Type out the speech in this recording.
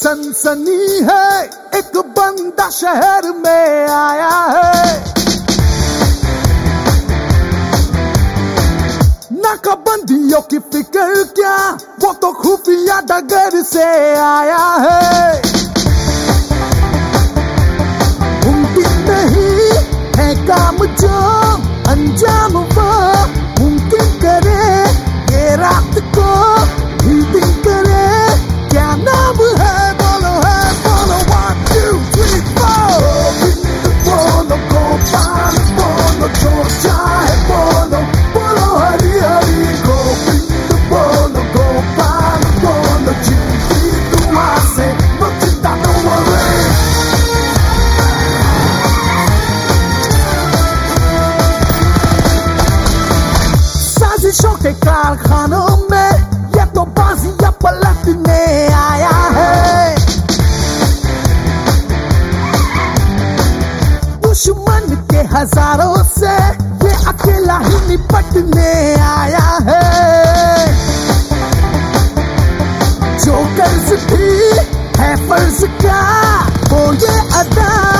सनसनी है, एक बंदा शहर में आया है। नाकाबंदियों की फिक्र क्या, वो तो खुफिया डगर से आया है। मुमकिन नहीं है काम जो अंजाम वो मुमकिन करे, ये रात को भी दिन करे। क्या नाम है बोलो 1 2 3 4। बोलो गोपाल बोलो, जो चाहे बोलो, बोलो हरी हरी गोविंद बोलो, गोपाल बोलो, जिंदगी दुआ से no चिंता no worry। साजिशों के कारखानों में ये तो बाजियां पलटने आया है। दुश्मन के हजारों से ये अकेला ही निपटने आया है। जो कर्ज भी है फर्ज का, वो ये अदा